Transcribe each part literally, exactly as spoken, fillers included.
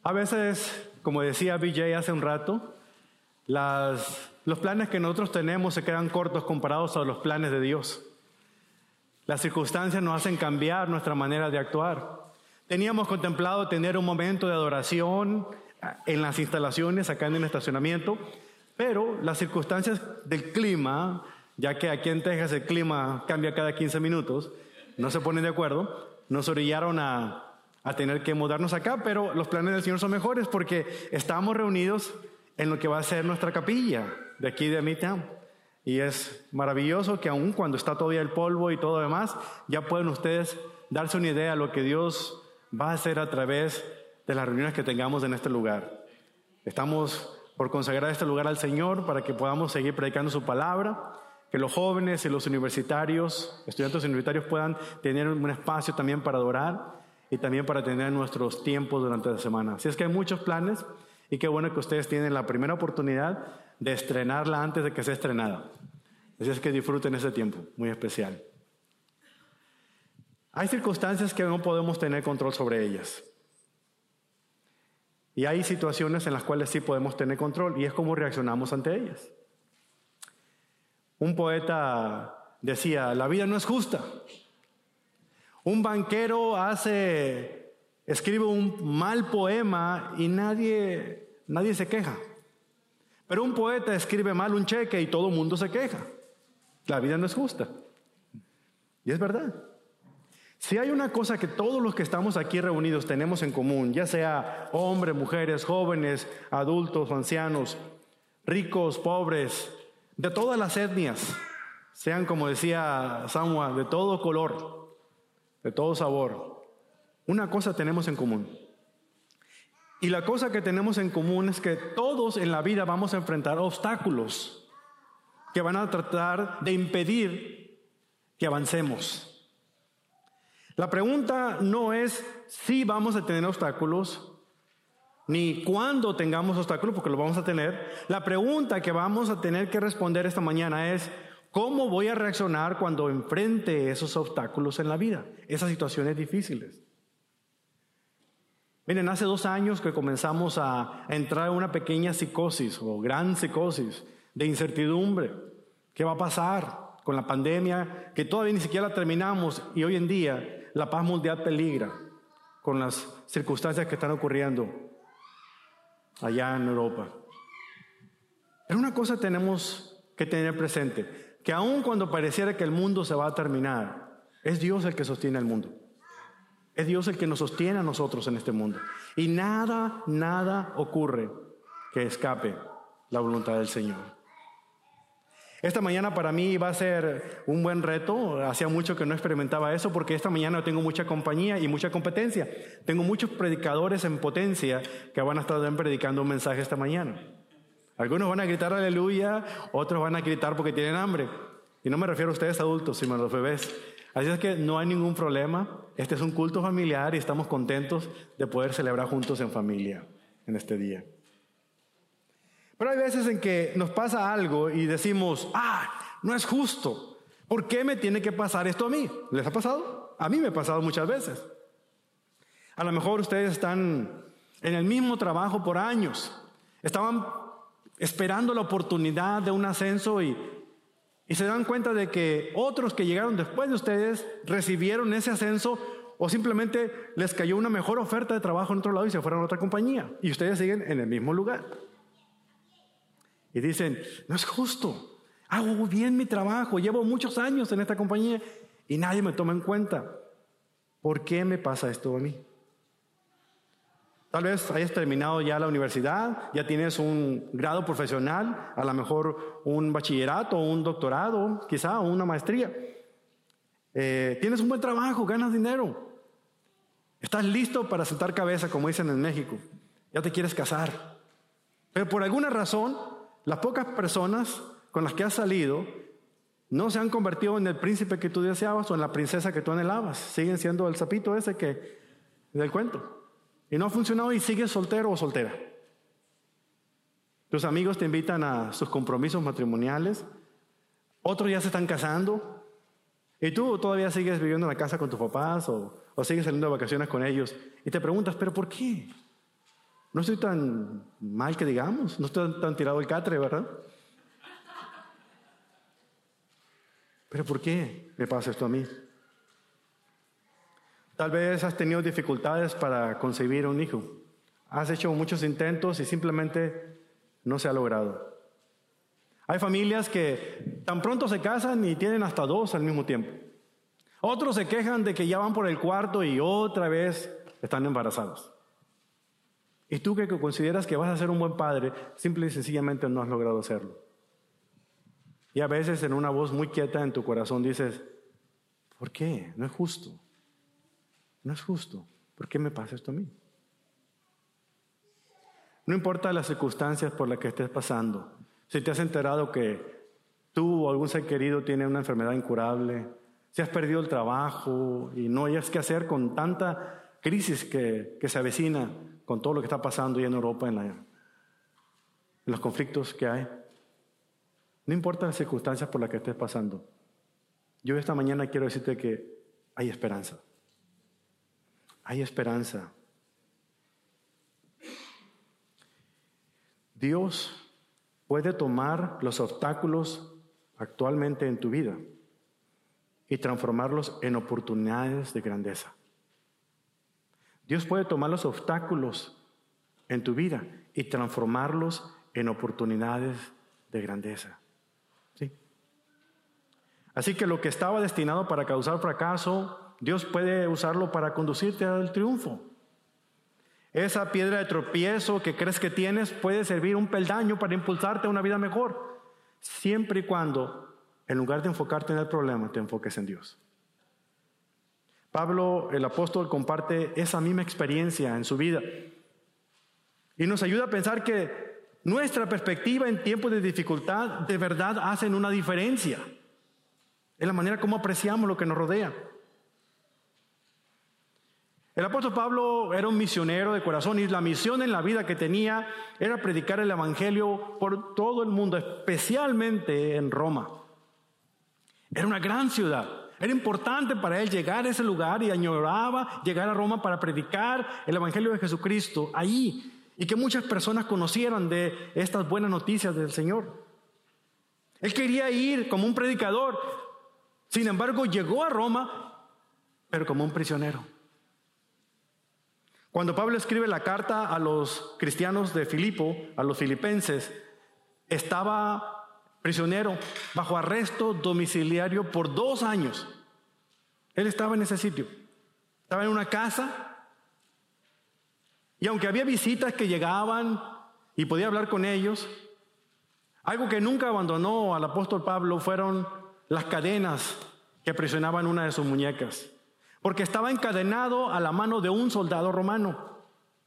A veces, como decía B J hace un rato, las, los planes que nosotros tenemos se quedan cortos comparados a los planes de Dios. Las circunstancias nos hacen cambiar nuestra manera de actuar. Teníamos contemplado tener un momento de adoración en las instalaciones, acá en el estacionamiento, pero las circunstancias del clima, ya que aquí en Texas el clima cambia cada quince minutos, no se ponen de acuerdo, nos orillaron a, a tener que mudarnos acá, pero los planes del Señor son mejores porque estamos reunidos en lo que va a ser nuestra capilla de aquí de Midtown. Y es maravilloso que aun cuando está todavía el polvo y todo lo demás, ya pueden ustedes darse una idea de lo que Dios va a hacer a través de las reuniones que tengamos en este lugar. Estamos por consagrar este lugar al Señor para que podamos seguir predicando su palabra, que los jóvenes y los universitarios, estudiantes universitarios puedan tener un espacio también para adorar y también para tener nuestros tiempos durante la semana. Así es que hay muchos planes y qué bueno que ustedes tienen la primera oportunidad de estrenarla antes de que sea estrenada. Así es que disfruten ese tiempo muy especial. Hay circunstancias que no podemos tener control sobre ellas. Y hay situaciones en las cuales sí podemos tener control y es cómo reaccionamos ante ellas. Un poeta decía, la vida no es justa. Un banquero hace, escribe un mal poema y nadie, nadie se queja. Pero un poeta escribe mal un cheque y todo el mundo se queja. La vida no es justa. Y es verdad. Si hay una cosa que todos los que estamos aquí reunidos tenemos en común, ya sea hombres, mujeres, jóvenes, adultos, ancianos, ricos, pobres, de todas las etnias, sean, como decía Samuel, de todo color, de todo sabor, una cosa tenemos en común. Y la cosa que tenemos en común es que todos en la vida vamos a enfrentar obstáculos que van a tratar de impedir que avancemos. La pregunta no es si vamos a tener obstáculos, ni cuándo tengamos obstáculos, porque los vamos a tener. La pregunta que vamos a tener que responder esta mañana es, ¿cómo voy a reaccionar cuando enfrente esos obstáculos en la vida? Esas situaciones difíciles. Miren, hace dos años que comenzamos a entrar en una pequeña psicosis o gran psicosis de incertidumbre. ¿Qué va a pasar con la pandemia? Que todavía ni siquiera la terminamos y hoy en día la paz mundial peligra con las circunstancias que están ocurriendo allá en Europa. Pero una cosa tenemos que tener presente, que aun cuando pareciera que el mundo se va a terminar, es Dios el que sostiene el mundo. Es Dios el que nos sostiene a nosotros en este mundo. Y nada, nada ocurre que escape la voluntad del Señor. Esta mañana para mí va a ser un buen reto. Hacía mucho que no experimentaba eso porque esta mañana tengo mucha compañía y mucha competencia. Tengo muchos predicadores en potencia que van a estar predicando un mensaje esta mañana. Algunos van a gritar aleluya, otros van a gritar porque tienen hambre. Y no me refiero a ustedes adultos, sino a los bebés. Así es que no hay ningún problema. Este es un culto familiar y estamos contentos de poder celebrar juntos en familia en este día. Pero hay veces en que nos pasa algo y decimos, ah, no es justo. ¿Por qué me tiene que pasar esto a mí? ¿Les ha pasado? A mí me ha pasado muchas veces. A lo mejor ustedes están en el mismo trabajo por años. Estaban esperando la oportunidad de un ascenso y, y se dan cuenta de que otros que llegaron después de ustedes recibieron ese ascenso o simplemente les cayó una mejor oferta de trabajo en otro lado y se fueron a otra compañía. Y ustedes siguen en el mismo lugar. Y dicen, no es justo, hago bien mi trabajo, llevo muchos años en esta compañía y nadie me toma en cuenta. ¿Por qué me pasa esto a mí? Tal vez hayas terminado ya la universidad, ya tienes un grado profesional, a lo mejor un bachillerato, un doctorado, quizá una maestría. Eh, tienes un buen trabajo, ganas dinero. Estás listo para sentar cabeza, como dicen en México. Ya te quieres casar. Pero por alguna razón, las pocas personas con las que has salido no se han convertido en el príncipe que tú deseabas o en la princesa que tú anhelabas. Siguen siendo el sapito ese que del cuento. Y no ha funcionado y sigues soltero o soltera. Tus amigos te invitan a sus compromisos matrimoniales. Otros ya se están casando. Y tú todavía sigues viviendo en la casa con tus papás o, o sigues saliendo de vacaciones con ellos. Y te preguntas, ¿pero por qué? No estoy tan mal que digamos, no estoy tan tirado el catre, ¿verdad? Pero ¿por qué me pasa esto a mí? Tal vez has tenido dificultades para concebir un hijo. Has hecho muchos intentos y simplemente no se ha logrado. Hay familias que tan pronto se casan y tienen hasta dos al mismo tiempo. Otros se quejan de que ya van por el cuarto y otra vez están embarazados. Y tú que consideras que vas a ser un buen padre, simple y sencillamente no has logrado hacerlo. Y a veces en una voz muy quieta en tu corazón dices, ¿por qué? No es justo. No es justo. ¿Por qué me pasa esto a mí? No importa las circunstancias por las que estés pasando. Si te has enterado que tú o algún ser querido tiene una enfermedad incurable, si has perdido el trabajo y no hayas qué hacer con tanta crisis que, que se avecina con todo lo que está pasando ya en Europa, en, la, en los conflictos que hay. No importa las circunstancias por las que estés pasando. Yo esta mañana quiero decirte que hay esperanza. Hay esperanza. Dios puede tomar los obstáculos actualmente en tu vida y transformarlos en oportunidades de grandeza. Dios puede tomar los obstáculos en tu vida y transformarlos en oportunidades de grandeza. ¿Sí? Así que lo que estaba destinado para causar fracaso, Dios puede usarlo para conducirte al triunfo. Esa piedra de tropiezo que crees que tienes puede servir un peldaño para impulsarte a una vida mejor, siempre y cuando, en lugar de enfocarte en el problema, te enfoques en Dios. Pablo, el apóstol, comparte esa misma experiencia en su vida y nos ayuda a pensar que nuestra perspectiva en tiempos de dificultad de verdad hacen una diferencia en la manera como apreciamos lo que nos rodea. El apóstol Pablo era un misionero de corazón y la misión en la vida que tenía era predicar el evangelio por todo el mundo, especialmente en Roma. Era una gran ciudad. Era importante para él llegar a ese lugar y añoraba llegar a Roma para predicar el evangelio de Jesucristo allí y que muchas personas conocieran de estas buenas noticias del Señor. Él quería ir como un predicador. Sin embargo, llegó a Roma, pero como un prisionero. Cuando Pablo escribe la carta a los cristianos de Filipo, a los filipenses, estaba prisionero, bajo arresto domiciliario por dos años. Él estaba en ese sitio. Estaba en una casa. Y aunque había visitas que llegaban y podía hablar con ellos, algo que nunca abandonó al apóstol Pablo fueron las cadenas que aprisionaban una de sus muñecas. Porque estaba encadenado a la mano de un soldado romano.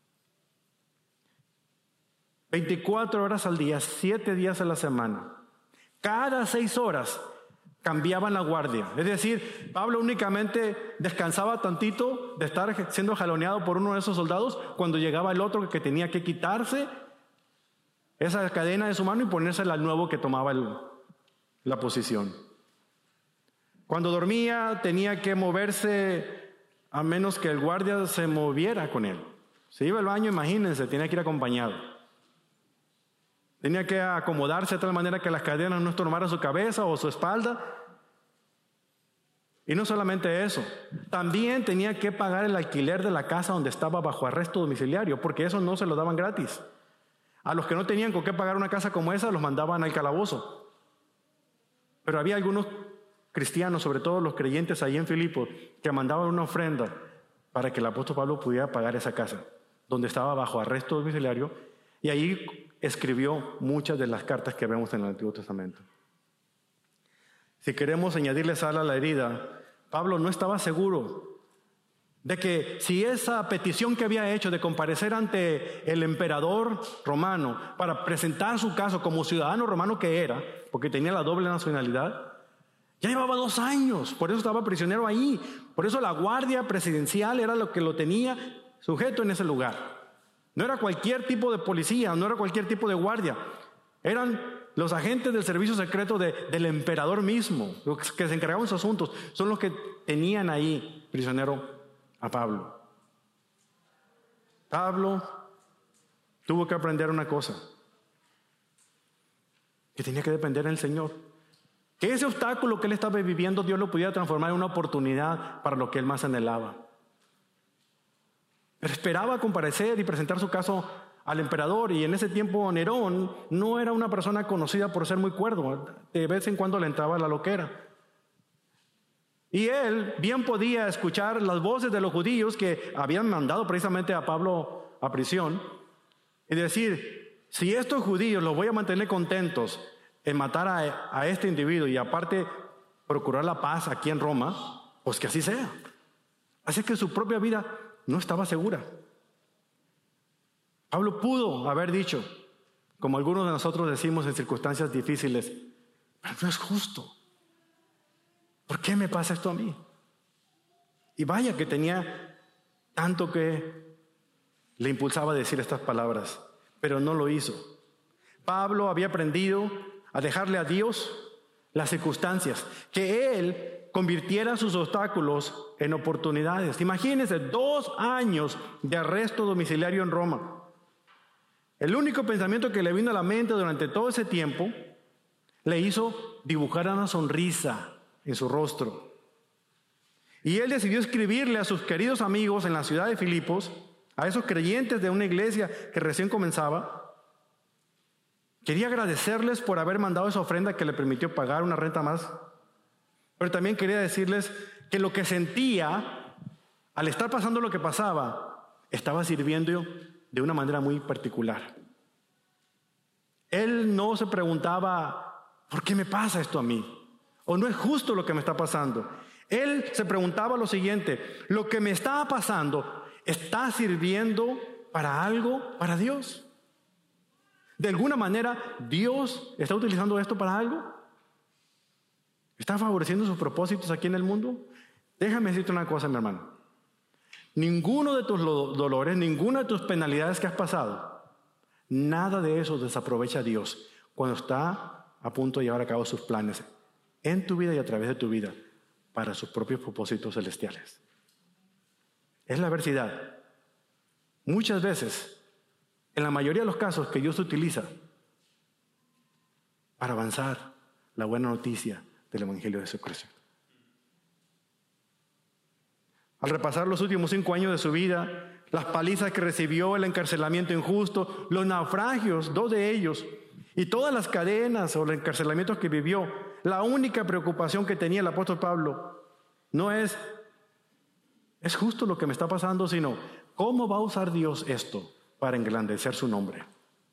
veinticuatro horas al día, siete días a la semana. Cada seis horas cambiaban la guardia. Es decir, Pablo únicamente descansaba tantito de estar siendo jaloneado por uno de esos soldados cuando llegaba el otro que tenía que quitarse esa cadena de su mano y ponérsela al nuevo que tomaba el, la posición. Cuando dormía tenía que moverse a menos que el guardia se moviera con él. Se iba al baño, imagínense, tenía que ir acompañado. Tenía que acomodarse de tal manera que las cadenas no estorbaran su cabeza o su espalda. Y no solamente eso, también tenía que pagar el alquiler de la casa donde estaba bajo arresto domiciliario, porque eso no se lo daban gratis. A los que no tenían con qué pagar una casa como esa, los mandaban al calabozo. Pero había algunos cristianos, sobre todo los creyentes ahí en Filipos, que mandaban una ofrenda para que el apóstol Pablo pudiera pagar esa casa, donde estaba bajo arresto domiciliario, y ahí escribió muchas de las cartas que vemos en el Antiguo Testamento. Si queremos añadirle sal a la herida, Pablo no estaba seguro de que si esa petición que había hecho de comparecer ante el emperador romano para presentar su caso como ciudadano romano que era, porque tenía la doble nacionalidad, ya llevaba dos años, por eso estaba prisionero ahí, por eso la guardia presidencial era lo que lo tenía sujeto en ese lugar. No era cualquier tipo de policía, no era cualquier tipo de guardia. Eran los agentes del servicio secreto de, del emperador mismo, los que se encargaban de sus asuntos. Son los que tenían ahí prisionero a Pablo. Pablo tuvo que aprender una cosa, que tenía que depender del Señor. Que ese obstáculo que él estaba viviendo, Dios lo pudiera transformar en una oportunidad para lo que él más anhelaba. Pero esperaba comparecer y presentar su caso al emperador, y en ese tiempo Nerón no era una persona conocida por ser muy cuerdo. De vez en cuando le entraba la loquera. Y él bien podía escuchar las voces de los judíos que habían mandado precisamente a Pablo a prisión y decir: si estos judíos los voy a mantener contentos en matar a, a este individuo y aparte procurar la paz aquí en Roma, pues que así sea. Así que su propia vida no estaba segura. Pablo pudo haber dicho, como algunos de nosotros decimos en circunstancias difíciles: pero no es justo. ¿Por qué me pasa esto a mí? Y vaya que tenía tanto que le impulsaba a decir estas palabras, pero no lo hizo. Pablo había aprendido a dejarle a Dios las circunstancias, que Él convirtiera sus obstáculos en oportunidades. Imagínense, dos años de arresto domiciliario en Roma. El único pensamiento que le vino a la mente durante todo ese tiempo le hizo dibujar una sonrisa en su rostro. Y él decidió escribirle a sus queridos amigos en la ciudad de Filipos, a esos creyentes de una iglesia que recién comenzaba. Quería agradecerles por haber mandado esa ofrenda que le permitió pagar una renta más, pero también quería decirles que lo que sentía al estar pasando lo que pasaba estaba sirviendo de una manera muy particular. Él no se preguntaba: ¿por qué me pasa esto a mí? O no es justo lo que me está pasando. Él se preguntaba lo siguiente: ¿lo que me está pasando está sirviendo para algo, para Dios? De alguna manera, ¿Dios está utilizando esto para algo? ¿Está favoreciendo sus propósitos aquí en el mundo? Déjame decirte una cosa, mi hermano. Ninguno de tus dolores, ninguna de tus penalidades que has pasado, nada de eso desaprovecha a Dios cuando está a punto de llevar a cabo sus planes en tu vida y a través de tu vida para sus propios propósitos celestiales. Es la adversidad. Muchas veces, en la mayoría de los casos, que Dios utiliza para avanzar la buena noticia del Evangelio de Jesucristo. Al repasar los últimos cinco años de su vida, las palizas que recibió, el encarcelamiento injusto, los naufragios, dos de ellos, y todas las cadenas o los encarcelamientos que vivió, la única preocupación que tenía el apóstol Pablo no es, ¿es justo lo que me está pasando?, sino, ¿cómo va a usar Dios esto para engrandecer su nombre?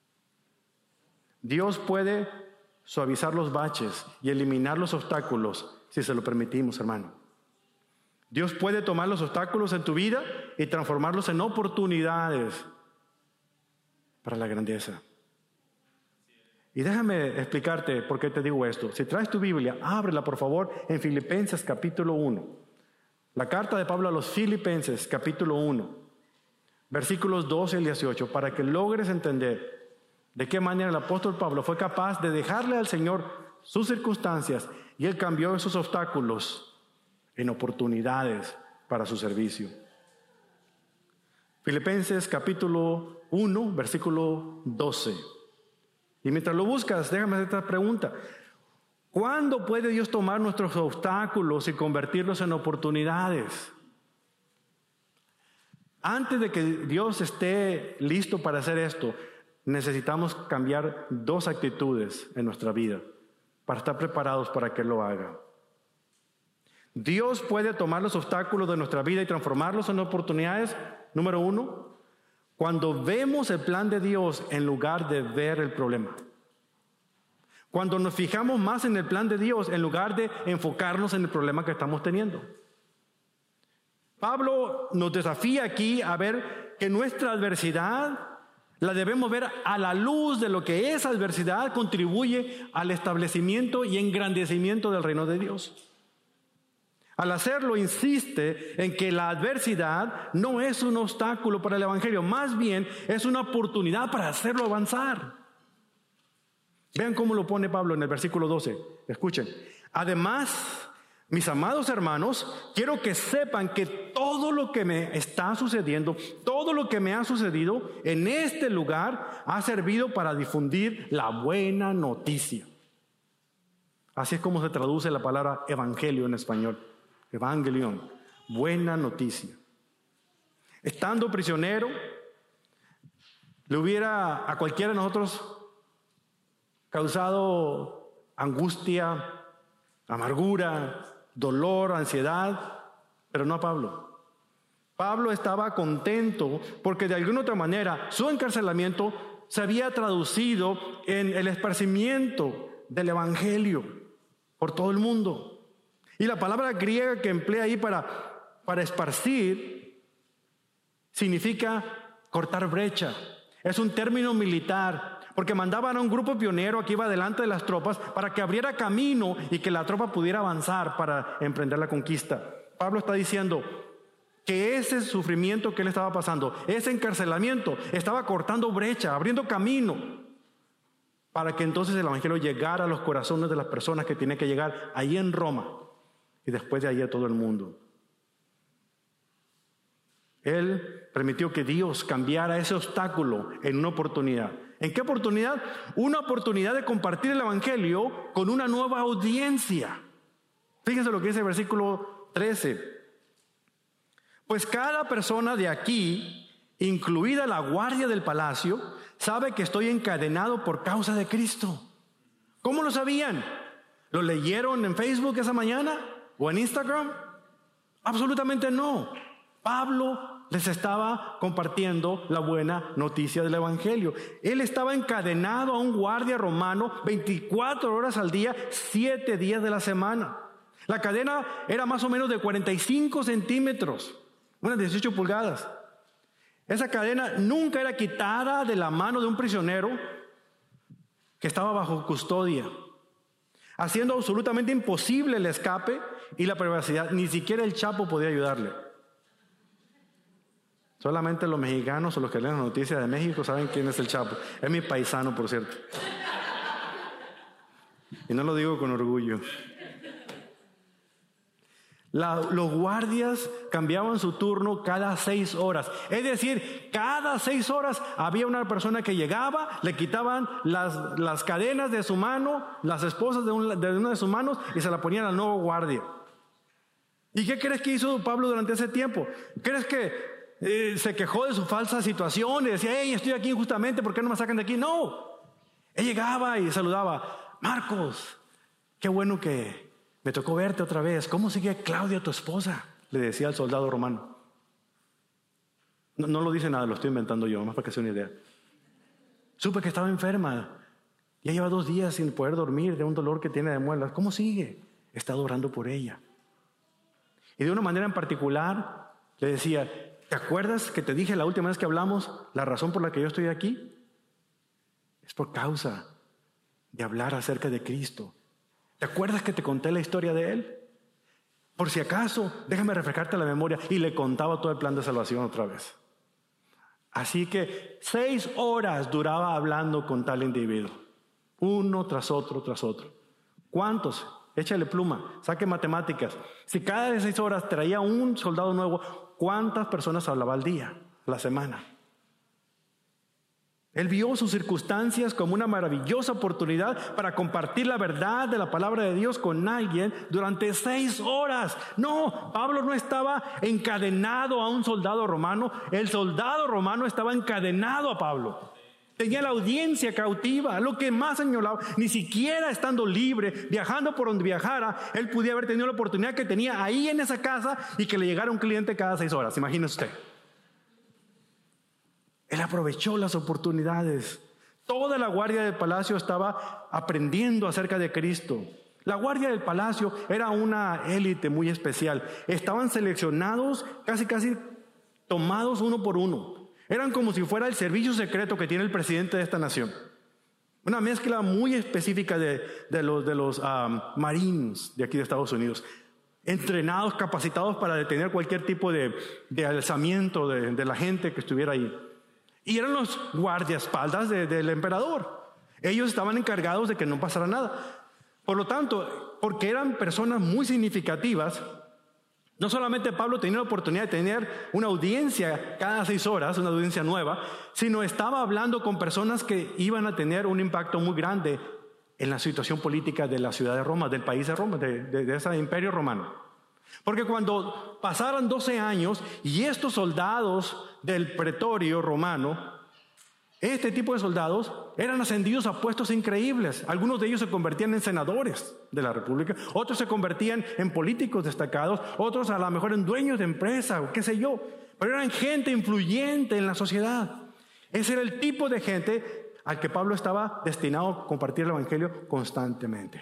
Dios puede suavizar los baches y eliminar los obstáculos si se lo permitimos, hermano. Dios puede tomar los obstáculos en tu vida y transformarlos en oportunidades para la grandeza. Y déjame explicarte por qué te digo esto. Si traes tu Biblia, ábrela por favor en Filipenses capítulo uno. La carta de Pablo a los Filipenses capítulo uno, versículos doce al dieciocho, para que logres entender de qué manera el apóstol Pablo fue capaz de dejarle al Señor sus circunstancias y Él cambió esos obstáculos en oportunidades para su servicio. Filipenses capítulo uno, versículo doce. Y mientras lo buscas, déjame hacer esta pregunta. ¿Cuándo puede Dios tomar nuestros obstáculos y convertirlos en oportunidades? Antes de que Dios esté listo para hacer esto, necesitamos cambiar dos actitudes en nuestra vida para estar preparados para que Él lo haga. Dios puede tomar los obstáculos de nuestra vida y transformarlos en oportunidades. Número uno, cuando vemos el plan de Dios en lugar de ver el problema. Cuando nos fijamos más en el plan de Dios en lugar de enfocarnos en el problema que estamos teniendo. Pablo nos desafía aquí a ver que nuestra adversidad la debemos ver a la luz de lo que esa adversidad contribuye al establecimiento y engrandecimiento del reino de Dios. Al hacerlo, insiste en que la adversidad no es un obstáculo para el Evangelio, más bien es una oportunidad para hacerlo avanzar. Vean cómo lo pone Pablo en el versículo doce. Escuchen. Además, Mis amados hermanos, quiero que sepan que todo lo que me está sucediendo, todo lo que me ha sucedido en este lugar ha servido para difundir la buena noticia. Así es como se traduce la palabra evangelio en español. Evangelion, buena noticia. Estando prisionero, le hubiera a cualquiera de nosotros causado angustia, amargura, dolor, ansiedad, pero no a Pablo. Pablo estaba contento porque de alguna otra manera su encarcelamiento se había traducido en el esparcimiento del evangelio por todo el mundo. Y la palabra griega que emplea ahí para, para esparcir significa cortar brecha. Es un término militar, porque mandaban a un grupo pionero que iba delante de las tropas para que abriera camino y que la tropa pudiera avanzar para emprender la conquista. Pablo está diciendo que ese sufrimiento que él estaba pasando, ese encarcelamiento, estaba cortando brecha, abriendo camino para que entonces el evangelio llegara a los corazones de las personas que tienen que llegar ahí en Roma y después de ahí a todo el mundo. Él permitió que Dios cambiara ese obstáculo en una oportunidad. ¿En qué oportunidad? Una oportunidad de compartir el evangelio con una nueva audiencia. Fíjense lo que dice el versículo trece. Pues cada persona de aquí, incluida la guardia del palacio, sabe que estoy encadenado por causa de Cristo. ¿Cómo lo sabían? ¿Lo leyeron en Facebook esa mañana? ¿O en Instagram? Absolutamente no. Pablo les estaba compartiendo la buena noticia del evangelio. Él estaba encadenado a un guardia romano veinticuatro horas al día, siete días de la semana. La cadena era más o menos de cuarenta y cinco centímetros, unas dieciocho pulgadas. Esa cadena nunca era quitada de la mano de un prisionero que estaba bajo custodia, haciendo absolutamente imposible el escape y la privacidad. Ni siquiera el Chapo podía ayudarle. Solamente los mexicanos o los que leen las noticias de México saben quién es el Chapo. Es mi paisano, por cierto. Y no lo digo con orgullo. La, los guardias cambiaban su turno cada seis horas. Es decir, cada seis horas había una persona que llegaba, le quitaban las, las cadenas de su mano, las esposas de, un, de una de sus manos y se la ponían al nuevo guardia. ¿Y qué crees que hizo Pablo durante ese tiempo? ¿Crees que Eh, se quejó de su falsa situación y decía, hey, estoy aquí injustamente, ¿por qué no me sacan de aquí? No, él llegaba y saludaba, Marcos, qué bueno que me tocó verte otra vez. ¿Cómo sigue Claudia, tu esposa? Le decía al soldado romano. No, no lo dice nada, lo estoy inventando yo, más para que sea una idea. Supe que estaba enferma, ya lleva dos días sin poder dormir de un dolor que tiene de muelas. ¿Cómo sigue? He estado orando por ella. Y de una manera en particular le decía, ¿te acuerdas que te dije la última vez que hablamos la razón por la que yo estoy aquí? Es por causa de hablar acerca de Cristo. ¿Te acuerdas que te conté la historia de Él? Por si acaso, déjame refrescarte la memoria. Y le contaba todo el plan de salvación otra vez. Así que seis horas duraba hablando con tal individuo. Uno tras otro, tras otro. ¿Cuántos? Échale pluma, saque matemáticas. Si cada de seis horas traía un soldado nuevo, ¿cuántas personas hablaba al día, a la semana? Él vio sus circunstancias como una maravillosa oportunidad para compartir la verdad de la palabra de Dios con alguien durante seis horas. No, Pablo no estaba encadenado a un soldado romano. El soldado romano estaba encadenado a Pablo. Tenía la audiencia cautiva, lo que más añoraba. Ni siquiera estando libre, viajando por donde viajara, él podía haber tenido la oportunidad que tenía ahí en esa casa y que le llegara un cliente cada seis horas. Imagínese usted. Él aprovechó las oportunidades. Toda la guardia del palacio estaba aprendiendo acerca de Cristo. La guardia del palacio era una élite muy especial. Estaban seleccionados, casi casi tomados uno por uno. Eran como si fuera el servicio secreto que tiene el presidente de esta nación. Una mezcla muy específica de, de los, de los um, Marines de aquí de Estados Unidos. Entrenados, capacitados para detener cualquier tipo de, de alzamiento de, de la gente que estuviera ahí. Y eran los guardaespaldas de, del emperador. Ellos estaban encargados de que no pasara nada. Por lo tanto, porque eran personas muy significativas, no solamente Pablo tenía la oportunidad de tener una audiencia cada seis horas, una audiencia nueva, sino estaba hablando con personas que iban a tener un impacto muy grande en la situación política de la ciudad de Roma, del país de Roma, de, de, de ese imperio romano. Porque cuando pasaron doce años y estos soldados del pretorio romano, este tipo de soldados eran ascendidos a puestos increíbles. Algunos de ellos se convertían en senadores de la República, otros se convertían en políticos destacados, otros a lo mejor en dueños de empresa o qué sé yo. Pero eran gente influyente en la sociedad. Ese era el tipo de gente al que Pablo estaba destinado a compartir el evangelio constantemente.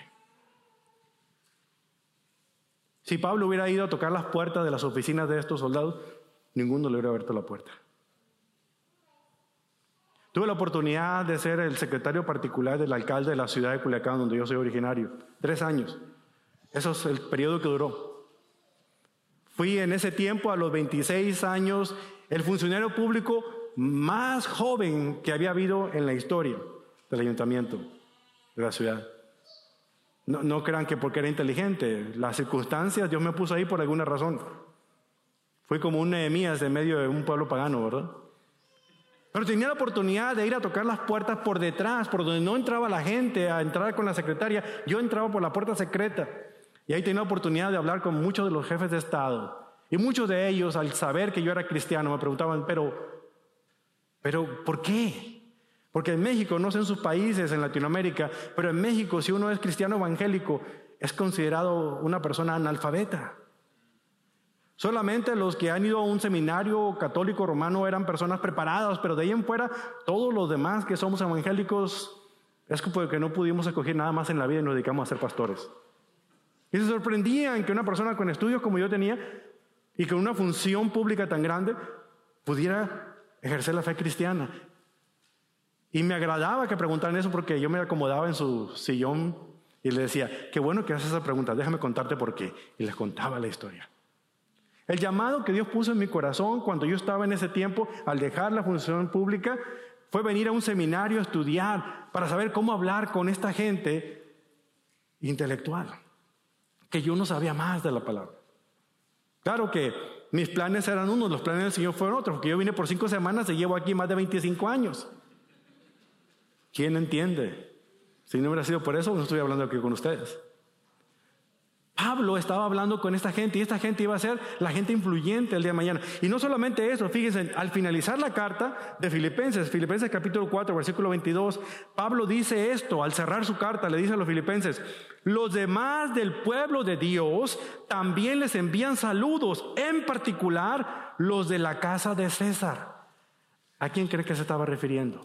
Si Pablo hubiera ido a tocar las puertas de las oficinas de estos soldados, ninguno le hubiera abierto la puerta. Tuve la oportunidad de ser el secretario particular del alcalde de la ciudad de Culiacán, donde yo soy originario. Tres años. Eso es el periodo que duró. Fui en ese tiempo, a los veintiséis años, el funcionario público más joven que había habido en la historia del ayuntamiento de la ciudad. No, no crean que porque era inteligente. Las circunstancias, Dios me puso ahí por alguna razón. Fui como un Nehemías de medio de un pueblo pagano, ¿verdad? Pero tenía la oportunidad de ir a tocar las puertas por detrás, por donde no entraba la gente a entrar con la secretaria. Yo entraba por la puerta secreta. Y ahí tenía la oportunidad de hablar con muchos de los jefes de Estado. Y muchos de ellos, al saber que yo era cristiano, me preguntaban, pero, pero, ¿por qué? Porque en México, no sé en sus países, en Latinoamérica, pero en México, si uno es cristiano evangélico, es considerado una persona analfabeta. Solamente los que han ido a un seminario católico romano eran personas preparadas, pero de ahí en fuera, todos los demás que somos evangélicos, es porque no pudimos escoger nada más en la vida y nos dedicamos a ser pastores. Y se sorprendían que una persona con estudios como yo tenía y con una función pública tan grande pudiera ejercer la fe cristiana. Y me agradaba que preguntaran eso porque yo me acomodaba en su sillón y le decía, qué bueno que haces esa pregunta, déjame contarte por qué. Y les contaba la historia. El llamado que Dios puso en mi corazón cuando yo estaba en ese tiempo, al dejar la función pública, fue venir a un seminario a estudiar para saber cómo hablar con esta gente intelectual, que yo no sabía más de la palabra. Claro que mis planes eran unos, los planes del Señor fueron otros, porque yo vine por cinco semanas y llevo aquí más de veinticinco años. ¿Quién entiende? Si no hubiera sido por eso, no estoy hablando aquí con ustedes. Pablo estaba hablando con esta gente y esta gente iba a ser la gente influyente el día de mañana. Y no solamente eso, fíjense, al finalizar la carta de Filipenses, Filipenses capítulo cuatro, versículo veintidós, Pablo dice esto, al cerrar su carta le dice a los filipenses, los demás del pueblo de Dios también les envían saludos, en particular los de la casa de César. ¿A quién cree que se estaba refiriendo?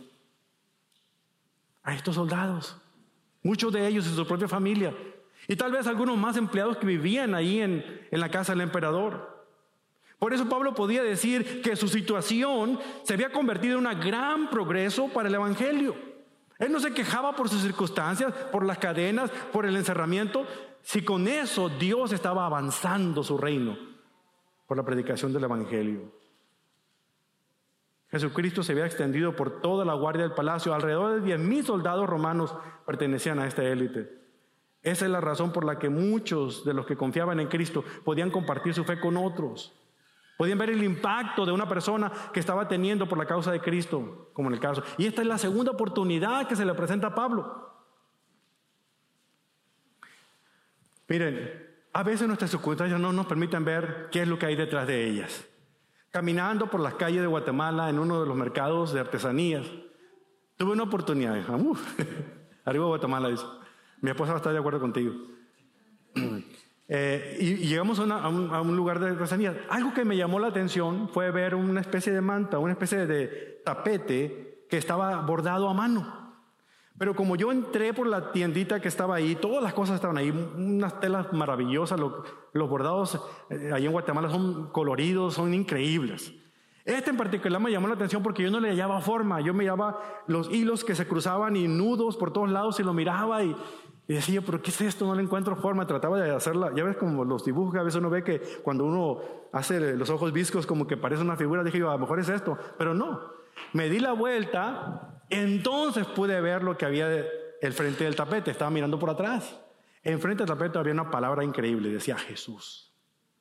A estos soldados, muchos de ellos y su propia familia. Y tal vez algunos más empleados que vivían ahí en, en la casa del emperador. Por eso Pablo podía decir que su situación se había convertido en un gran progreso para el evangelio. Él no se quejaba por sus circunstancias, por las cadenas, por el encerramiento, si con eso Dios estaba avanzando su reino por la predicación del evangelio. Jesucristo se había extendido por toda la guardia del palacio. Alrededor de diez mil soldados romanos pertenecían a esta élite. Esa es la razón por la que muchos de los que confiaban en Cristo podían compartir su fe con otros. Podían ver el impacto de una persona que estaba teniendo por la causa de Cristo, como en el caso. Y esta es la segunda oportunidad que se le presenta a Pablo. Miren, a veces nuestras circunstancias no nos permiten ver qué es lo que hay detrás de ellas. Caminando por las calles de Guatemala en uno de los mercados de artesanías, tuve una oportunidad. Uh, arriba de Guatemala, dice. Mi esposa va a estar de acuerdo contigo. Eh, y, y llegamos a, una, a, un, a un lugar de artesanía. Algo que me llamó la atención fue ver una especie de manta, una especie de tapete que estaba bordado a mano. Pero como yo entré por la tiendita que estaba ahí, todas las cosas estaban ahí, unas telas maravillosas, los, los bordados eh, ahí en Guatemala son coloridos, son increíbles. Este en particular me llamó la atención porque yo no le hallaba forma. Yo miraba los hilos que se cruzaban y nudos por todos lados y lo miraba y, y decía, pero ¿qué es esto? No le encuentro forma. Trataba de hacerla. Ya ves como los dibujos, a veces uno ve que cuando uno hace los ojos viscos como que parece una figura. Dije yo, a lo mejor es esto, pero no. Me di la vuelta, entonces pude ver lo que había de, el frente del tapete. Estaba mirando por atrás. Enfrente del tapete había una palabra increíble, decía Jesús.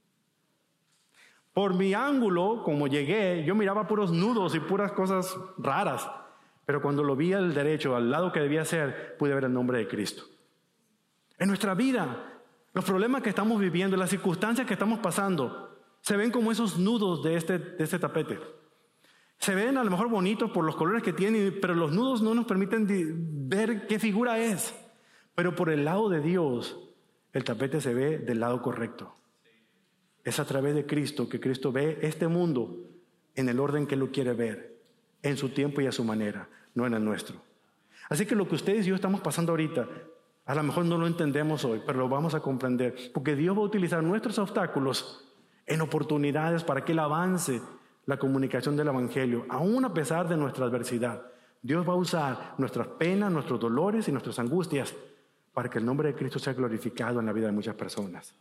Por mi ángulo, como llegué, yo miraba puros nudos y puras cosas raras. Pero cuando lo vi al derecho, al lado que debía ser, pude ver el nombre de Cristo. En nuestra vida, los problemas que estamos viviendo, las circunstancias que estamos pasando, se ven como esos nudos de este, de este tapete. Se ven a lo mejor bonitos por los colores que tienen, pero los nudos no nos permiten ver qué figura es. Pero por el lado de Dios, el tapete se ve del lado correcto. Es a través de Cristo que Cristo ve este mundo en el orden que Él lo quiere ver, en su tiempo y a su manera, no en el nuestro. Así que lo que ustedes y yo estamos pasando ahorita, a lo mejor no lo entendemos hoy, pero lo vamos a comprender, porque Dios va a utilizar nuestros obstáculos en oportunidades para que Él avance la comunicación del Evangelio, aún a pesar de nuestra adversidad. Dios va a usar nuestras penas, nuestros dolores y nuestras angustias para que el nombre de Cristo sea glorificado en la vida de muchas personas.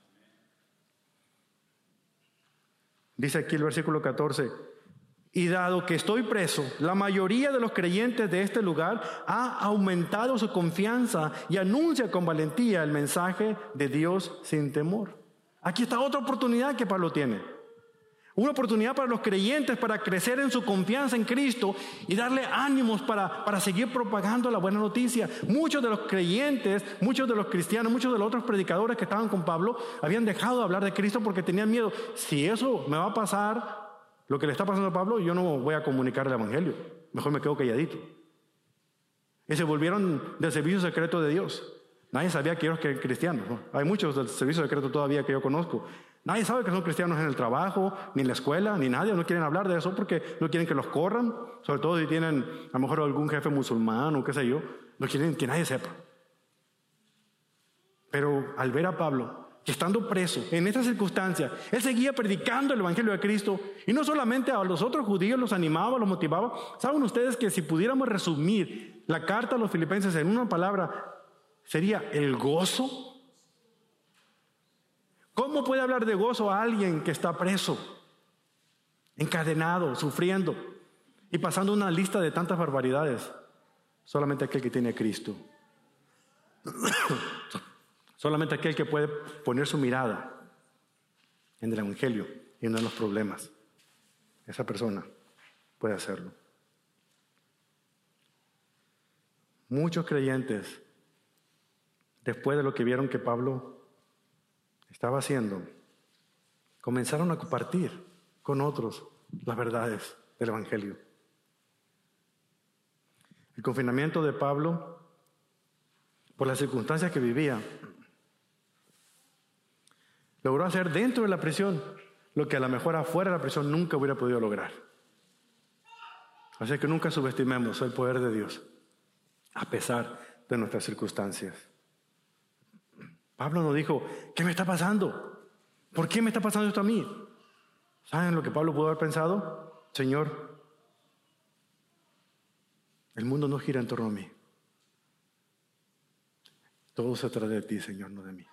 Dice aquí el versículo catorce, y dado que estoy preso, la mayoría de los creyentes de este lugar ha aumentado su confianza y anuncia con valentía el mensaje de Dios sin temor. Aquí está otra oportunidad que Pablo tiene. Una oportunidad para los creyentes para crecer en su confianza en Cristo y darle ánimos para, para seguir propagando la buena noticia. Muchos de los creyentes, muchos de los cristianos, muchos de los otros predicadores que estaban con Pablo habían dejado de hablar de Cristo porque tenían miedo. Si eso me va a pasar, lo que le está pasando a Pablo, yo no voy a comunicar el Evangelio. Mejor me quedo calladito. Y se volvieron del servicio secreto de Dios. Nadie sabía que ellos eran cristianos, ¿no? Hay muchos del servicio secreto todavía que yo conozco. Nadie sabe que son cristianos en el trabajo, ni en la escuela, ni nadie. No quieren hablar de eso porque no quieren que los corran. Sobre todo si tienen a lo mejor algún jefe musulmán o qué sé yo. No quieren que nadie sepa. Pero al ver a Pablo, que estando preso en estas circunstancias, él seguía predicando el Evangelio de Cristo. Y no solamente a los otros judíos los animaba, los motivaba. ¿Saben ustedes que si pudiéramos resumir la carta a los filipenses en una palabra, sería el gozo? ¿Cómo puede hablar de gozo a alguien que está preso, encadenado, sufriendo y pasando una lista de tantas barbaridades? Solamente aquel que tiene a Cristo. Solamente aquel que puede poner su mirada en el Evangelio y no en los problemas. Esa persona puede hacerlo. Muchos creyentes, después de lo que vieron que Pablo estaba haciendo, comenzaron a compartir con otros las verdades del Evangelio. El confinamiento de Pablo, por las circunstancias que vivía, logró hacer dentro de la prisión lo que a lo mejor afuera de la prisión nunca hubiera podido lograr. Así que nunca subestimemos el poder de Dios, a pesar de nuestras circunstancias. Pablo no dijo, ¿qué me está pasando? ¿Por qué me está pasando esto a mí? ¿Saben lo que Pablo pudo haber pensado? Señor, el mundo no gira en torno a mí. Todo se trata de ti, Señor, no de mí.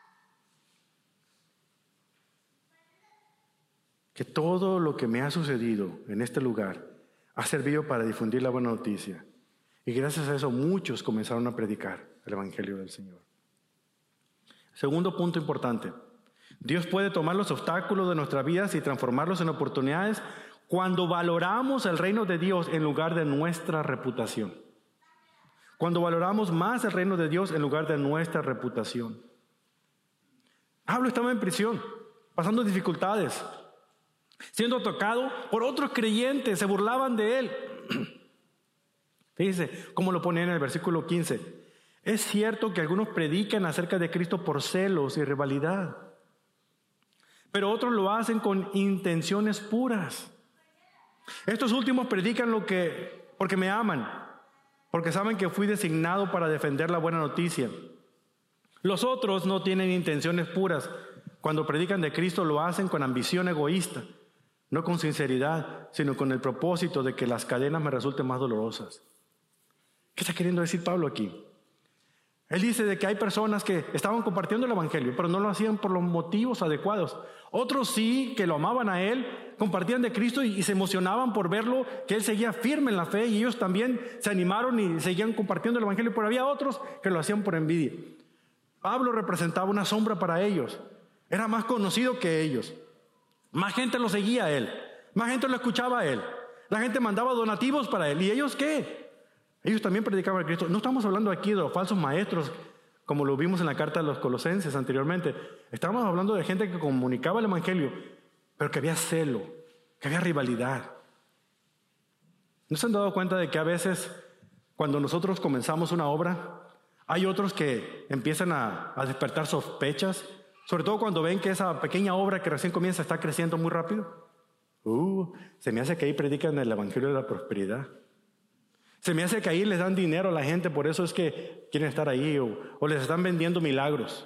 Que todo lo que me ha sucedido en este lugar ha servido para difundir la buena noticia. Y gracias a eso muchos comenzaron a predicar el Evangelio del Señor. Segundo punto importante. Dios puede tomar los obstáculos de nuestras vidas y transformarlos en oportunidades cuando valoramos el reino de Dios en lugar de nuestra reputación. Cuando valoramos más el reino de Dios en lugar de nuestra reputación. Pablo estaba en prisión, pasando dificultades, siendo tocado por otros creyentes, se burlaban de él. Fíjense cómo lo pone en el versículo quince. Es cierto que algunos predican acerca de Cristo por celos y rivalidad, pero otros lo hacen con intenciones puras. Estos últimos predican lo que porque me aman, porque saben que fui designado para defender la buena noticia. Los otros no tienen intenciones puras. Cuando predican de Cristo lo hacen con ambición egoísta, no con sinceridad, sino con el propósito de que las cadenas me resulten más dolorosas. ¿Qué está queriendo decir Pablo aquí? Él dice de que hay personas que estaban compartiendo el Evangelio, pero no lo hacían por los motivos adecuados. Otros sí, que lo amaban a Él, compartían de Cristo y, y se emocionaban por verlo, que Él seguía firme en la fe y ellos también se animaron y seguían compartiendo el Evangelio, pero había otros que lo hacían por envidia. Pablo representaba una sombra para ellos. Era más conocido que ellos. Más gente lo seguía a él. Más gente lo escuchaba a él. La gente mandaba donativos para él. ¿Y ellos qué? Ellos también predicaban a Cristo. No estamos hablando aquí de los falsos maestros, como lo vimos en la carta de los Colosenses anteriormente. Estamos hablando de gente que comunicaba el evangelio, pero que había celo, que había rivalidad. ¿No se han dado cuenta de que a veces, cuando nosotros comenzamos una obra, hay otros que empiezan a, a despertar sospechas? Sobre todo cuando ven que esa pequeña obra que recién comienza está creciendo muy rápido. Uh, se me hace que ahí predican el evangelio de la prosperidad. Se me hace que ahí les dan dinero a la gente, por eso es que quieren estar ahí, o, o les están vendiendo milagros.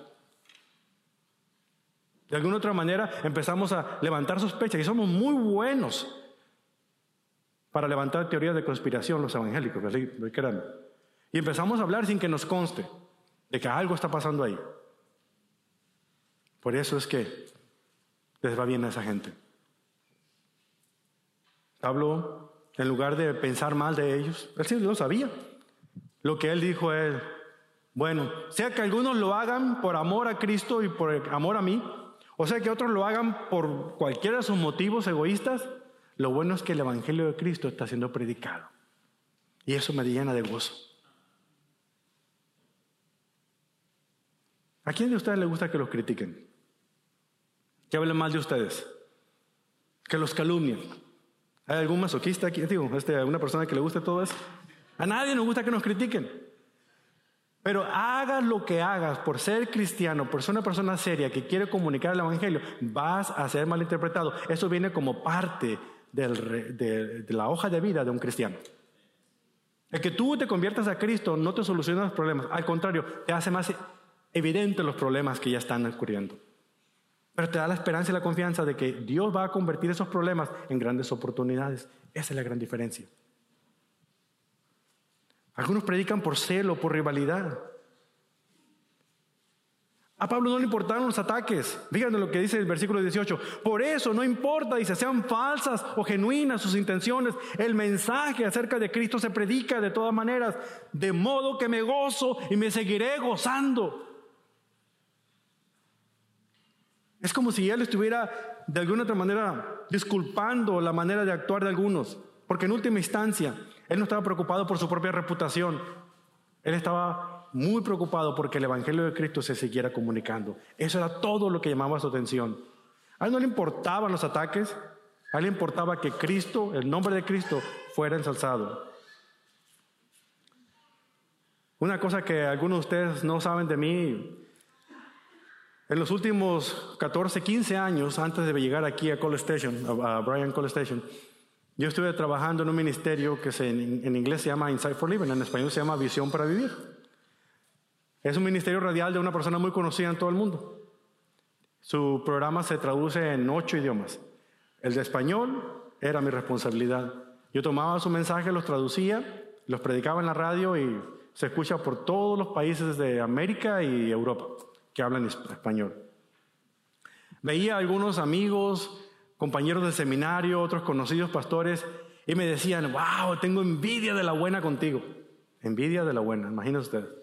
De alguna otra manera empezamos a levantar sospechas, y somos muy buenos para levantar teorías de conspiración los evangélicos, créanme. Y empezamos a hablar sin que nos conste de que algo está pasando ahí. Por eso es que les va bien a esa gente. Pablo, en lugar de pensar mal de ellos, él sí lo sabía. Lo que él dijo es, bueno, sea que algunos lo hagan por amor a Cristo y por amor a mí, o sea que otros lo hagan por cualquiera de sus motivos egoístas, lo bueno es que el evangelio de Cristo está siendo predicado. Y eso me llena de gozo. ¿A quién de ustedes le gusta que los critiquen? Que hablen mal de ustedes, que los calumnien. ¿Hay algún masoquista aquí? Digo, este, ¿alguna persona que le guste todo eso? A nadie nos gusta que nos critiquen. Pero hagas lo que hagas por ser cristiano, por ser una persona seria que quiere comunicar el evangelio, vas a ser malinterpretado. Eso viene como parte del, de, de la hoja de vida de un cristiano. El que tú te conviertas a Cristo no te soluciona los problemas. Al contrario, te hace más evidentes los problemas que ya están ocurriendo. Pero te da la esperanza y la confianza de que Dios va a convertir esos problemas en grandes oportunidades. Esa es la gran diferencia. Algunos predican por celo, por rivalidad. A Pablo no le importaron los ataques. Fíjense lo que dice el versículo dieciocho. Por eso no importa, dice, sean falsas o genuinas sus intenciones. El mensaje acerca de Cristo se predica de todas maneras. De modo que me gozo y me seguiré gozando. Es como si él estuviera de alguna otra manera disculpando la manera de actuar de algunos. Porque en última instancia, él no estaba preocupado por su propia reputación. Él estaba muy preocupado porque el evangelio de Cristo se siguiera comunicando. Eso era todo lo que llamaba su atención. A él no le importaban los ataques. A él le importaba que Cristo, el nombre de Cristo, fuera ensalzado. Una cosa que algunos de ustedes no saben de mí. En los últimos catorce, quince años, antes de llegar aquí a College Station, a Bryan College Station, yo estuve trabajando en un ministerio que se, en, en inglés se llama Insight for Living, en español se llama Visión para Vivir. Es un ministerio radial de una persona muy conocida en todo el mundo. Su programa se traduce en ocho idiomas. El de español era mi responsabilidad. Yo tomaba su mensaje, los traducía, los predicaba en la radio y se escucha por todos los países de América y Europa que hablan español. Veía a algunos amigos, compañeros de seminario, otros conocidos pastores, y me decían, wow, tengo envidia de la buena contigo. Envidia de la buena, imagínense ustedes.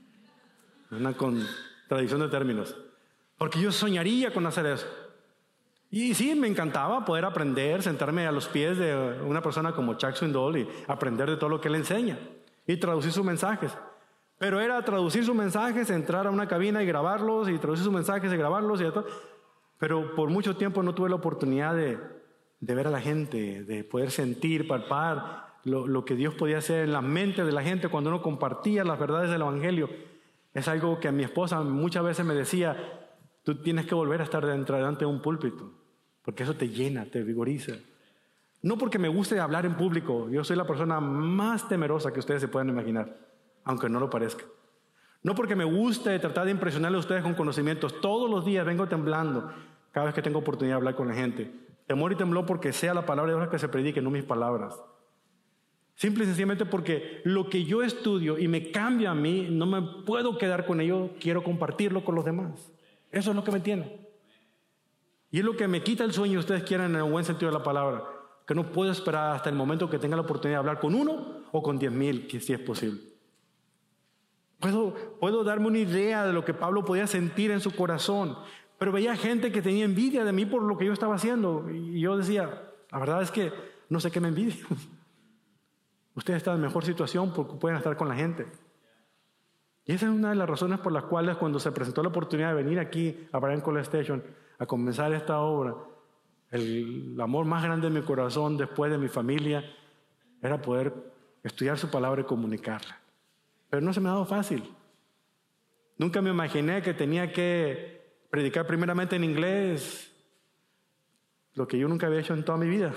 Una contradicción de términos. Porque yo soñaría con hacer eso. Y sí, me encantaba poder aprender, sentarme a los pies de una persona como Chuck Swindoll y aprender de todo lo que él enseña y traducir sus mensajes. Pero era traducir sus mensajes, entrar a una cabina y grabarlos, y traducir sus mensajes y grabarlos y todo. Pero por mucho tiempo no tuve la oportunidad de, de ver a la gente, de poder sentir, palpar lo, lo que Dios podía hacer en la mente de la gente cuando uno compartía las verdades del evangelio. Es algo que a mi esposa muchas veces me decía, tú tienes que volver a estar dentro, delante de un púlpito, porque eso te llena, te vigoriza. No porque me guste hablar en público, yo soy la persona más temerosa que ustedes se puedan imaginar. Aunque no lo parezca. No porque me guste tratar de impresionarle a ustedes con conocimientos. Todos los días vengo temblando cada vez que tengo oportunidad de hablar con la gente. Temor y temblor porque sea la palabra de Dios que se predique, no mis palabras. Simple y sencillamente porque lo que yo estudio y me cambia a mí, no me puedo quedar con ello, quiero compartirlo con los demás. Eso es lo que me tiene. Y es lo que me quita el sueño, ustedes quieran en el buen sentido de la palabra, que no puedo esperar hasta el momento que tenga la oportunidad de hablar con uno o con diez mil, que si es posible. Puedo, puedo darme una idea de lo que Pablo podía sentir en su corazón, pero veía gente que tenía envidia de mí por lo que yo estaba haciendo. Y yo decía, la verdad es que no sé qué me envidia. Ustedes están en mejor situación porque pueden estar con la gente. Y esa es una de las razones por las cuales cuando se presentó la oportunidad de venir aquí a Bryan College Station a comenzar esta obra, el, el amor más grande de mi corazón después de mi familia era poder estudiar su palabra y comunicarla. Pero no se me ha dado fácil. Nunca me imaginé que tenía que predicar primeramente en inglés, lo que yo nunca había hecho en toda mi vida.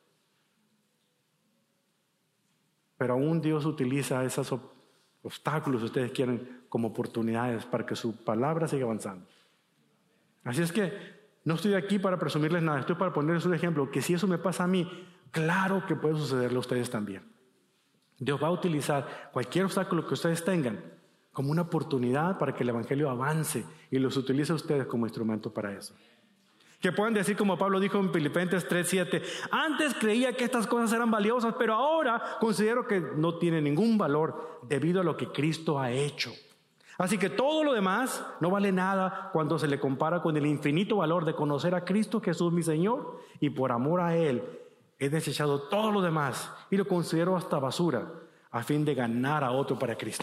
Pero aún Dios utiliza esos obstáculos, si ustedes quieren, como oportunidades para que su palabra siga avanzando. Así es que no estoy aquí para presumirles nada, estoy para ponerles un ejemplo, que si eso me pasa a mí, claro que puede sucederle a ustedes también. Dios va a utilizar cualquier obstáculo que ustedes tengan como una oportunidad para que el Evangelio avance y los utilice a ustedes como instrumento para eso. Que puedan decir como Pablo dijo en Filipenses tres siete, antes creía que estas cosas eran valiosas, pero ahora considero que no tienen ningún valor debido a lo que Cristo ha hecho. Así que todo lo demás no vale nada cuando se le compara con el infinito valor de conocer a Cristo Jesús mi Señor, y por amor a Él he desechado todo lo demás y lo considero hasta basura a fin de ganar a otro para Cristo.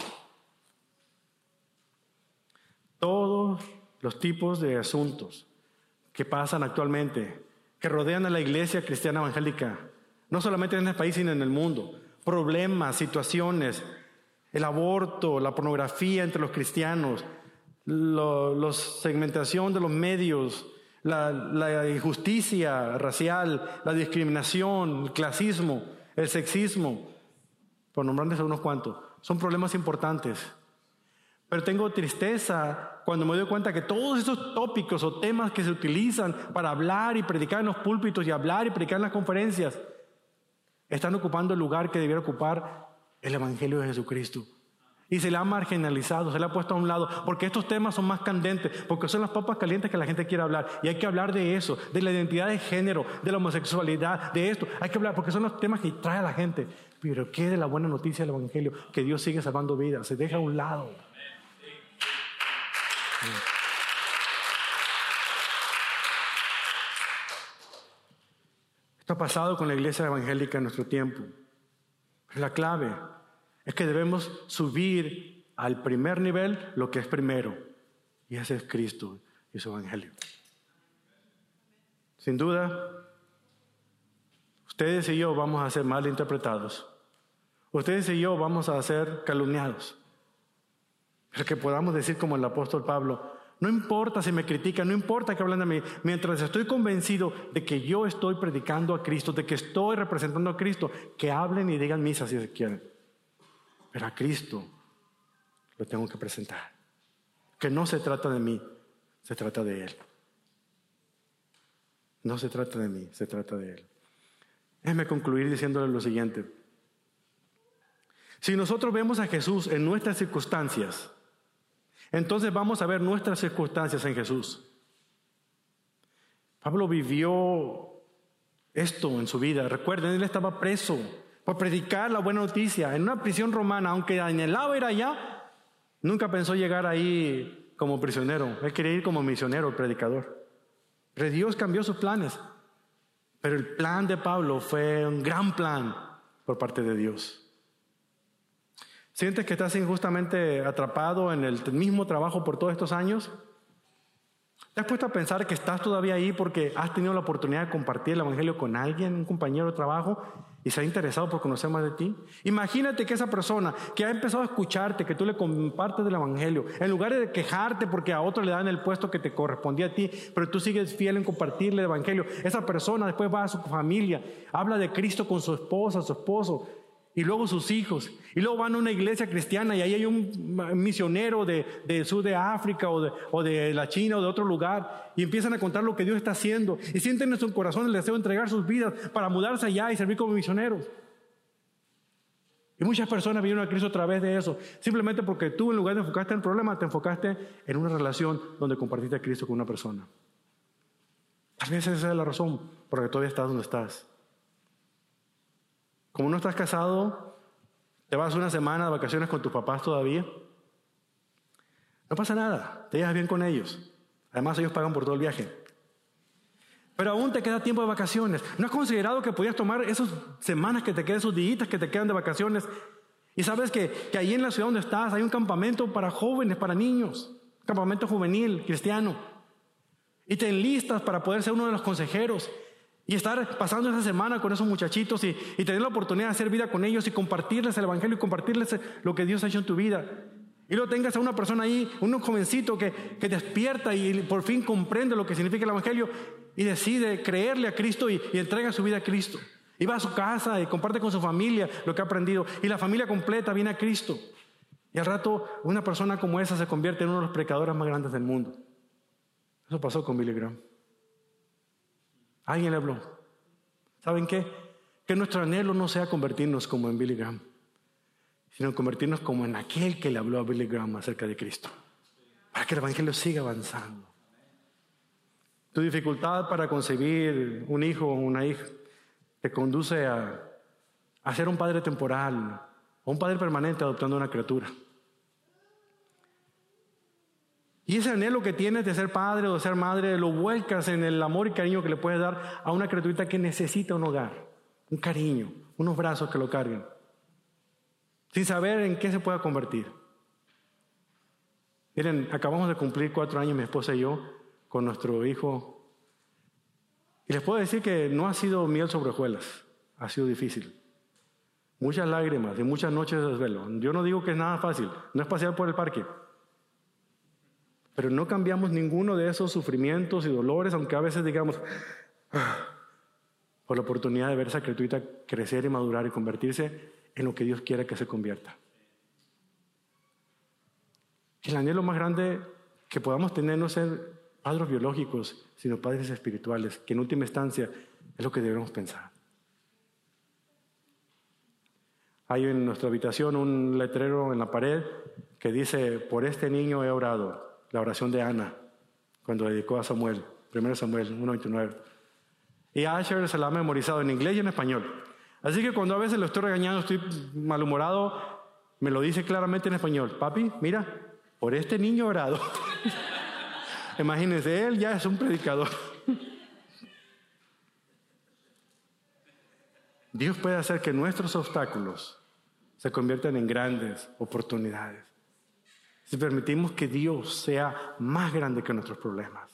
Todos los tipos de asuntos que pasan actualmente, que rodean a la iglesia cristiana evangélica, no solamente en este país sino en el mundo, problemas, situaciones, el aborto, la pornografía entre los cristianos, la segmentación de los medios, La, la injusticia racial, la discriminación, el clasismo, el sexismo, por nombrarles unos cuantos, son problemas importantes. Pero tengo tristeza cuando me doy cuenta que todos esos tópicos o temas que se utilizan para hablar y predicar en los púlpitos y hablar y predicar en las conferencias están ocupando el lugar que debiera ocupar el Evangelio de Jesucristo. Y se le ha marginalizado, se le ha puesto a un lado, porque estos temas son más candentes, porque son las papas calientes que la gente quiere hablar. Y hay que hablar de eso, de la identidad de género, de la homosexualidad, de esto. Hay que hablar, porque son los temas que trae a la gente. Pero ¿qué de la buena noticia del Evangelio? Que Dios sigue salvando vidas, se deja a un lado. Esto ha pasado con la iglesia evangélica en nuestro tiempo. Pero la clave es que debemos subir al primer nivel lo que es primero. Y ese es Cristo y su Evangelio. Sin duda, ustedes y yo vamos a ser mal interpretados. Ustedes y yo vamos a ser calumniados. Pero que podamos decir como el apóstol Pablo, no importa si me critican, no importa que hablen de mí, mientras estoy convencido de que yo estoy predicando a Cristo, de que estoy representando a Cristo, que hablen y digan misa si se quieren. Pero a Cristo lo tengo que presentar. Que no se trata de mí, se trata de Él. No se trata de mí, se trata de Él. Déjeme concluir diciéndole lo siguiente. Si nosotros vemos a Jesús en nuestras circunstancias, entonces vamos a ver nuestras circunstancias en Jesús. Pablo vivió esto en su vida. Recuerden, él estaba preso por predicar la buena noticia en una prisión romana, aunque anhelaba ir allá, nunca pensó llegar ahí como prisionero. Él quería ir como misionero, el predicador. Pero Dios cambió sus planes. Pero el plan de Pablo fue un gran plan por parte de Dios. ¿Sientes que estás injustamente atrapado en el mismo trabajo por todos estos años? ¿Te has puesto a pensar que estás todavía ahí porque has tenido la oportunidad de compartir el Evangelio con alguien, un compañero de trabajo, y se ha interesado por conocer más de ti? Imagínate que esa persona que ha empezado a escucharte, que tú le compartes del Evangelio, en lugar de quejarte porque a otro le dan el puesto que te correspondía a ti, pero tú sigues fiel en compartirle el Evangelio, esa persona después va a su familia, habla de Cristo con su esposa, su esposo, y luego sus hijos, y luego van a una iglesia cristiana y ahí hay un misionero de, de sur de África o de, o de la China o de otro lugar, y empiezan a contar lo que Dios está haciendo y sienten en su corazón el deseo de entregar sus vidas para mudarse allá y servir como misioneros. Y muchas personas vinieron a Cristo a través de eso, simplemente porque tú, en lugar de enfocarte en el problema, te enfocaste en una relación donde compartiste a Cristo con una persona. Tal vez esa es la razón por la que todavía estás donde estás. Como no estás casado, te vas una semana de vacaciones con tus papás todavía. No pasa nada, te llevas bien con ellos. Además, ellos pagan por todo el viaje. Pero aún te queda tiempo de vacaciones. ¿No has considerado que podías tomar esas semanas que te quedan, esos días que te quedan de vacaciones? Y sabes que, que ahí en la ciudad donde estás hay un campamento para jóvenes, para niños. Un campamento juvenil, cristiano. Y te enlistas para poder ser uno de los consejeros. Y estar pasando esa semana con esos muchachitos y, y tener la oportunidad de hacer vida con ellos y compartirles el evangelio y compartirles lo que Dios ha hecho en tu vida. Y luego tengas a una persona ahí, un jovencito que, que despierta y por fin comprende lo que significa el evangelio y decide creerle a Cristo y, y entrega su vida a Cristo. Y va a su casa y comparte con su familia lo que ha aprendido. Y la familia completa viene a Cristo. Y al rato una persona como esa se convierte en uno de los predicadores más grandes del mundo. Eso pasó con Billy Graham. Alguien le habló. ¿Saben qué? Que nuestro anhelo no sea convertirnos como en Billy Graham, sino convertirnos como en aquel que le habló a Billy Graham acerca de Cristo, para que el evangelio siga avanzando. Tu dificultad para concebir un hijo o una hija te conduce a, a ser un padre temporal o un padre permanente adoptando una criatura. Y ese anhelo que tienes de ser padre o de ser madre lo vuelcas en el amor y cariño que le puedes dar a una criaturita que necesita un hogar, un cariño, unos brazos que lo carguen, sin saber en qué se pueda convertir. Miren, acabamos de cumplir cuatro años mi esposa y yo con nuestro hijo. Y les puedo decir que no ha sido miel sobre hojuelas, ha sido difícil. Muchas lágrimas y muchas noches de desvelo. Yo no digo que es nada fácil, no es pasear por el parque. Pero no cambiamos ninguno de esos sufrimientos y dolores, aunque a veces digamos, ah, por la oportunidad de ver a esa criaturita crecer y madurar y convertirse en lo que Dios quiera que se convierta. El anhelo más grande que podamos tener no es ser padres biológicos, sino padres espirituales, que en última instancia es lo que debemos pensar. Hay en nuestra habitación un letrero en la pared que dice, por este niño he orado. La oración de Ana, cuando dedicó a Samuel, primero Samuel uno veintinueve. Y Asher se la ha memorizado en inglés y en español. Así que cuando a veces lo estoy regañando, estoy malhumorado, me lo dice claramente en español. Papi, mira, por este niño orado. Imagínense, él ya es un predicador. Dios puede hacer que nuestros obstáculos se conviertan en grandes oportunidades. Si permitimos que Dios sea más grande que nuestros problemas.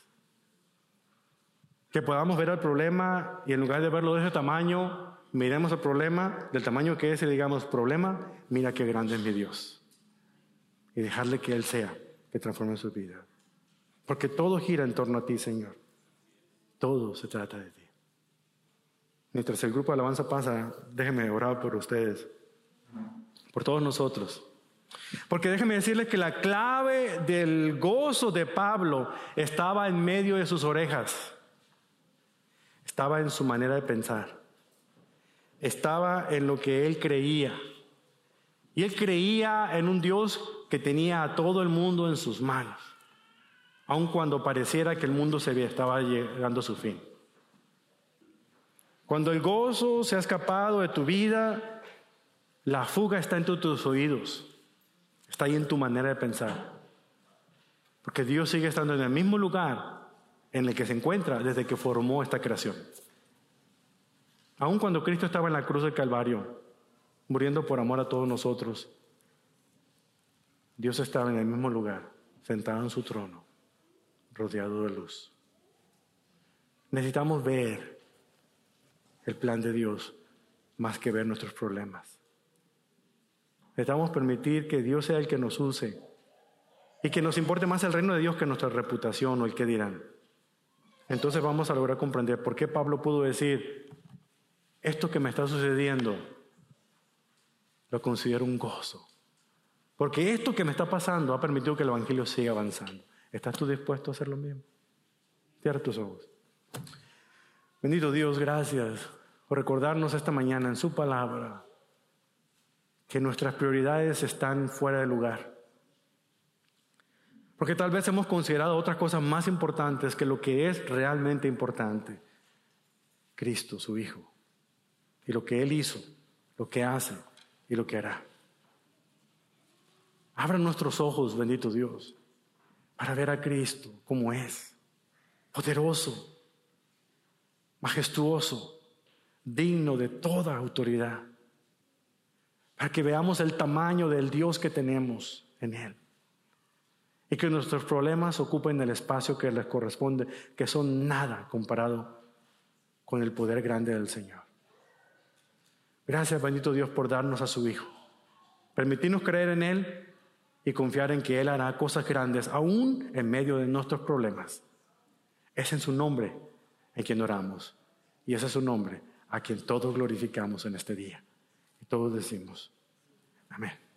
Que podamos ver el problema y en lugar de verlo de ese tamaño, miremos el problema del tamaño que es y digamos, problema, mira qué grande es mi Dios. Y dejarle que Él sea, que transforme su vida. Porque todo gira en torno a ti, Señor. Todo se trata de ti. Mientras el grupo de alabanza pasa, déjenme orar por ustedes, por todos nosotros. Porque déjenme decirles que la clave del gozo de Pablo estaba en medio de sus orejas. Estaba en su manera de pensar. Estaba en lo que él creía. Y él creía en un Dios que tenía a todo el mundo en sus manos. Aun cuando pareciera que el mundo se estaba llegando a su fin. Cuando el gozo se ha escapado de tu vida, la fuga está en tus oídos. Está ahí en tu manera de pensar. Porque Dios sigue estando en el mismo lugar en el que se encuentra desde que formó esta creación. Aun cuando Cristo estaba en la cruz del Calvario, muriendo por amor a todos nosotros, Dios estaba en el mismo lugar, sentado en su trono, rodeado de luz. Necesitamos ver el plan de Dios más que ver nuestros problemas. Necesitamos permitir que Dios sea el que nos use y que nos importe más el reino de Dios que nuestra reputación o el que dirán. Entonces vamos a lograr comprender por qué Pablo pudo decir, esto que me está sucediendo lo considero un gozo. Porque esto que me está pasando ha permitido que el evangelio siga avanzando. ¿Estás tú dispuesto a hacer lo mismo? Cierra tus ojos. Bendito Dios, gracias por recordarnos esta mañana en su palabra que nuestras prioridades están fuera de lugar. Porque tal vez hemos considerado otras cosas más importantes que lo que es realmente importante. Cristo, su Hijo. Y lo que Él hizo, lo que hace y lo que hará. Abra nuestros ojos, bendito Dios. para ver a Cristo como es, poderoso, majestuoso, digno de toda autoridad, para que veamos el tamaño del Dios que tenemos en Él y que nuestros problemas ocupen el espacio que les corresponde, que son nada comparado con el poder grande del Señor. Gracias, bendito Dios, por darnos a su Hijo. Permitirnos creer en Él y confiar en que Él hará cosas grandes, aún en medio de nuestros problemas. Es en su nombre en quien oramos. Y ese es su nombre a quien todos glorificamos en este día. Y todos decimos, amén.